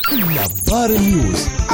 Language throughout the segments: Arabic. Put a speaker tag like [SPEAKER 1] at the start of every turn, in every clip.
[SPEAKER 1] نظار نيوز.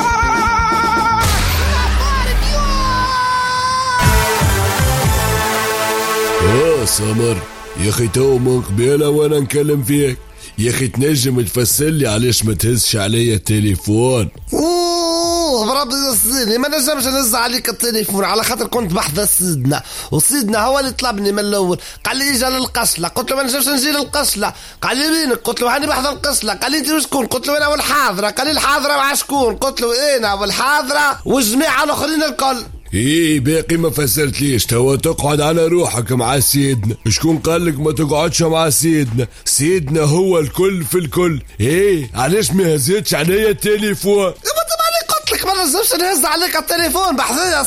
[SPEAKER 2] سمر يا اخي تو من قبيله وانا نكلم فيك يا اخي، تنجم تفسر لي علاش ما تهزش عليا التليفون؟
[SPEAKER 3] بربي يصيني ما نجمش نهز عليك التليفون على خاطر كنت بحث سيدنا، وسيدنا هو اللي طلبني من الاول، قال لي اجي للقشله، قلت له ما نجمش نجي للقشله، قال لي وينك؟ قلت له هاني بحث القشله، قال لي انت وشكون؟ قلت له انا والحاضره، قال لي الحاضره مع شكون؟ قلت له انا والحاضره والجماعه الاخرين الكل.
[SPEAKER 2] ايه باقي ما فسرت ليش؟ توا تقعد على روحك مع سيدنا. شكون قال لك ما تقعدش مع سيدنا؟ سيدنا هو الكل في الكل. ايه علاش ما هزيتش عليا التليفون؟
[SPEAKER 3] ما نجمش نهز عليك التليفون بحثية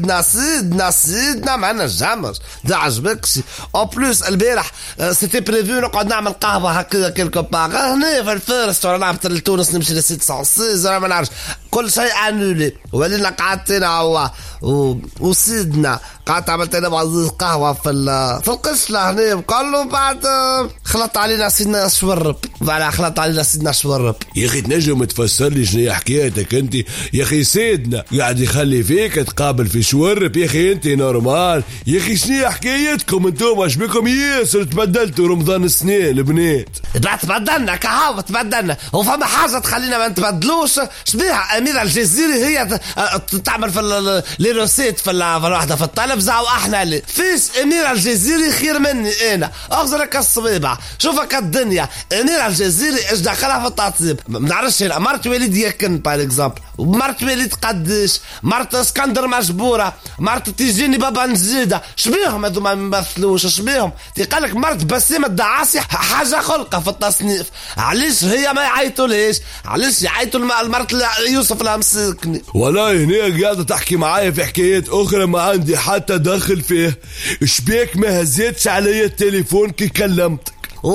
[SPEAKER 3] سيدنا ما نجمش. ده عجبكش او بلوس البارح سيتي بريفيو نقعد نعمل قهوه هكذا كيلكو باغ هنا في الفيرست ولا نهبط لتونس نمشي لسيت سانسيز ما نعرفش، كل شيء انولي. ولينا قعدت انا هو وسيدنا قعدت عملت انا بعض قهوه في القشله هنا، قال له بعد خلط علينا سيدنا شورب، بعد خلط علينا سيدنا شورب.
[SPEAKER 2] يا اخي تنجم تفسر لي شنو حكايتك انت يا اخي؟ سيدنا قاعد يخلي فيك تقابل في شورب يا اخي، انت نورمال يا اخي؟ شنو حكايتكم انتم؟ اش بكم ياسر تبدلتوا رمضان السنين البنات؟
[SPEAKER 3] تبدلنا كهو تبدلنا، وفما حاجه تخلينا ما نتبدلوش. شبيها اميره الجزيري هي تعمل في لي روسيت في الوحده في التلفزه، واحنا اللي فيش اميره الجزيري خير مني انا. اغزرك الصبيبه شوفك الدنيا. اميره الجزيري ايش دخلها في التطيب؟ ما نعرفش. مرت وليد يكن باغ اكزامبل، مرت وليد قديش، مرت اسكندر مجبوره، مرت تيجيني بابا نزيده. شبيهم هذو ما يمثلوش؟ شبيهم تيقالك مرت بسيمة الدعاسي حاجه خلقه في التصنيف. علاش هي ما يعيطوا ليش؟ علاش يعيطوا المرت يوسف المسكني؟
[SPEAKER 2] والله هنا قاعده تحكي معايا في حكايات اخرى ما عندي حتى دخل فيه. شبيك ما هزيتش علي التليفون كي كلمتك؟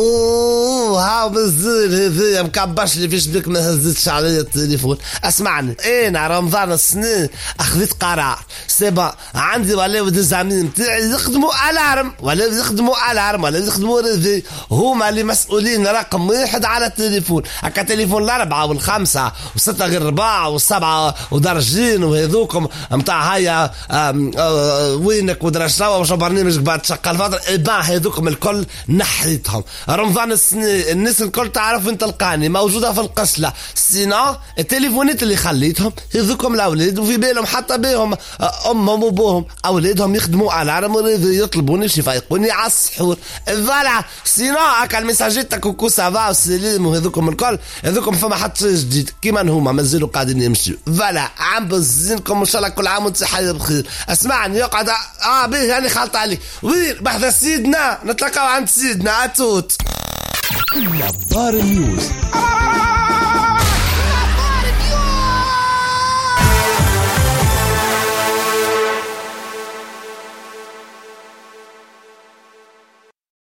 [SPEAKER 3] هاو بالزين هذيا مكبش لي فيش بك ما هزتش علي التليفون. اسمعني انا رمضان السنين اخذت قرار سيبا عندي ولا ود الزميل نتاعي يخدموا الارم ولا يخدموا ريفي، هما اللي مسؤولين رقم واحد على التليفون. هكا تليفون الاربعه والخمسه وسته غير رباع والسبعه ودرجين وهذوكم نتاع هيا وينك ودرجه وش برنامج بعد شقال فتره ابا هذوكم الكل نحيتهم. رمضان السنة الناس الكل تعرف انت تلقاني موجودة في القشلة، سينا التليفونات اللي خليتهم هذوكم الاولاد وفي بالهم حتى بهم امهم وابوهم اولادهم يخدموا على عرم يطلبوني باش يفيقوني على السحور. فوالا سينا هكا الميساجات كوكو سافا وسليم وهذوكم الكل هذوكم فما حد جديد كيما هما مازالوا قاعدين يمشيوا. فوالا عم بزينكم ان شاء الله كل عام وانتم حي بخير. اسمعني يقعد به يعني خلط عليك وين بحث سيدنا نتلاقاو عند سيدنا اتوت.
[SPEAKER 1] نظار نيوز.